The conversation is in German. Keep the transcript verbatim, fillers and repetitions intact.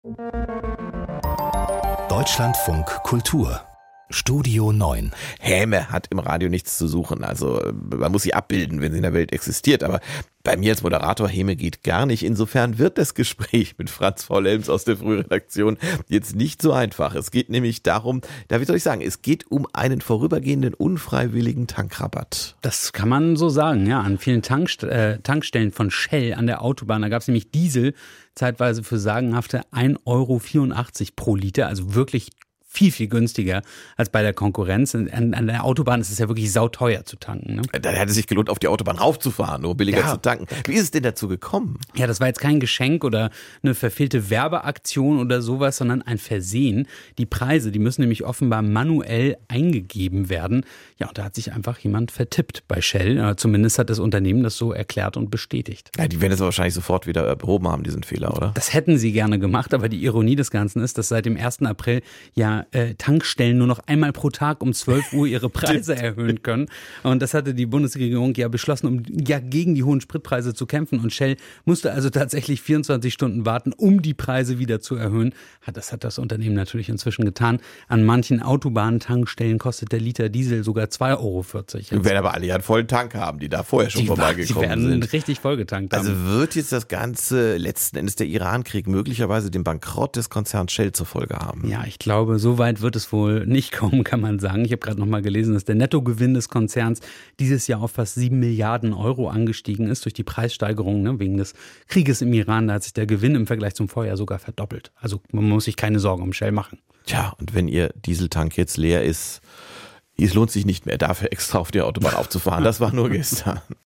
Deutschlandfunk Kultur Studio neun. Häme hat im Radio nichts zu suchen. Also man muss sie abbilden, wenn sie in der Welt existiert. Aber bei mir als Moderator, Häme geht gar nicht. Insofern wird das Gespräch mit Franz V. Lelms aus der Frühredaktion jetzt nicht so einfach. Es geht nämlich darum, da wie soll ich sagen, es geht um einen vorübergehenden unfreiwilligen Tankrabatt. Das kann man so sagen, ja. An vielen Tankst- äh, Tankstellen von Shell an der Autobahn, da gab es nämlich Diesel zeitweise für sagenhafte ein Euro vierundachtzig pro Liter, also wirklich viel, viel günstiger als bei der Konkurrenz. An, an der Autobahn ist es ja wirklich sauteuer zu tanken. Ne? Da hätte es sich gelohnt, auf die Autobahn raufzufahren, nur billiger Ja. zu tanken. Wie ist es denn dazu gekommen? Ja, das war jetzt kein Geschenk oder eine verfehlte Werbeaktion oder sowas, sondern ein Versehen. Die Preise, die müssen nämlich offenbar manuell eingegeben werden. Ja, und da hat sich einfach jemand vertippt bei Shell. Ja, zumindest hat das Unternehmen das so erklärt und bestätigt. Ja, die werden es wahrscheinlich sofort wieder behoben haben, diesen Fehler, oder? Das hätten sie gerne gemacht, aber die Ironie des Ganzen ist, dass seit dem ersten April ja äh, Tankstellen nur noch einmal pro Tag um zwölf Uhr ihre Preise erhöhen können. Und das hatte die Bundesregierung ja beschlossen, um ja gegen die hohen Spritpreise zu kämpfen. Und Shell musste also tatsächlich vierundzwanzig Stunden warten, um die Preise wieder zu erhöhen. Das hat das Unternehmen natürlich inzwischen getan. An manchen Autobahntankstellen kostet der Liter Diesel sogar zwei Euro vierzig. Wir werden aber alle ja einen vollen Tank haben, die da vorher schon Die, war- die vorbeigekommen werden sind. richtig vollgetankt haben. Also wird jetzt das Ganze letzten Endes der Irankrieg möglicherweise den Bankrott des Konzerns Shell zur Folge haben? Ja, ich glaube, so weit wird es wohl nicht kommen, kann man sagen. Ich habe gerade noch mal gelesen, dass der Nettogewinn des Konzerns dieses Jahr auf fast sieben Milliarden Euro angestiegen ist durch die Preissteigerung, ne, wegen des Krieges im Iran. Da hat sich der Gewinn im Vergleich zum Vorjahr sogar verdoppelt. Also man muss sich keine Sorgen um Shell machen. Tja, und wenn Ihr Dieseltank jetzt leer ist, es lohnt sich nicht mehr, dafür extra auf die Autobahn aufzufahren. Das war nur gestern.